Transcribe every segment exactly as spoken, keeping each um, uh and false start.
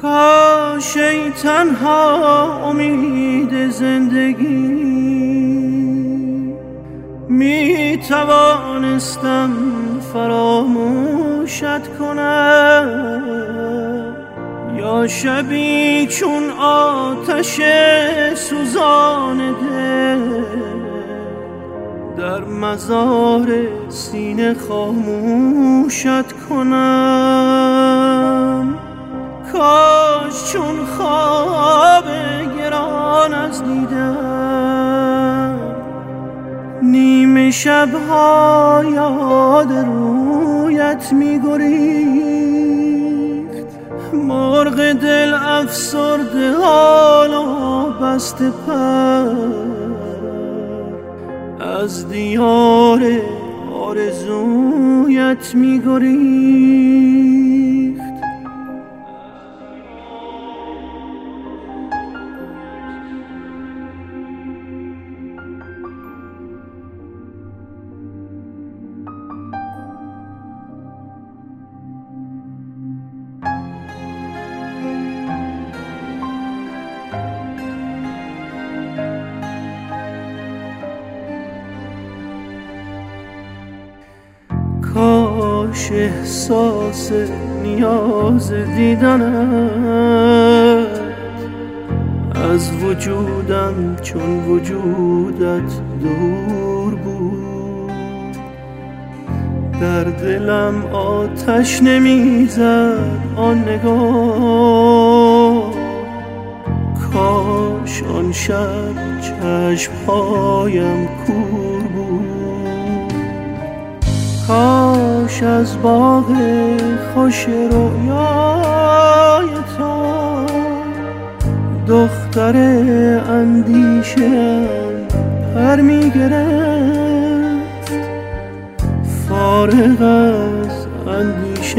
کاش ای تنها امید زندگی می توانستم فراموشت کنم، یا شبی چون آتش سوزان دل در مزار سینه خاموشت کنم. کاش چون خواب گران از دیدم نیمه شبها یاد رویت می گریخت. مرغ دل افسرده حالا بسته پر از دیار آرزویت می گریخت. کاش احساس نیاز دیدنت از وجودم چون وجودت دور بود. در دلم آتش نمیزد آن نگاه، کاش آن شب چشمهایم کور بود. کاش از باغ خوش رویای تو دختر اندیشه‌ام پر می گرفت. فارغ از اندیشه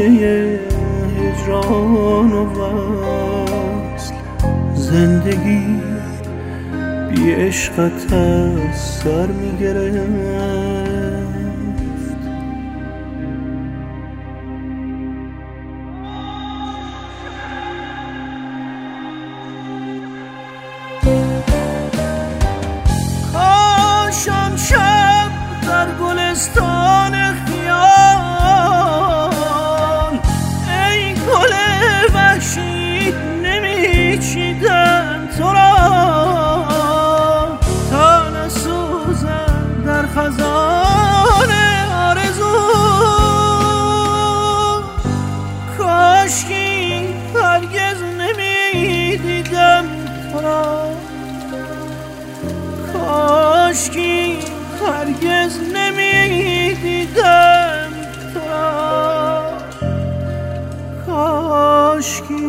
هجران و وصل، زندگی بی عشقت از سر می گرفت. شب در گلستان خیال ای گل وحشی نمیچیدم تو را تا نسوزم در خزان آرزو. کاشکی هرگز نمیدیدم تو را، کاشکی هرگز نمیدیدم تو را، کاشکی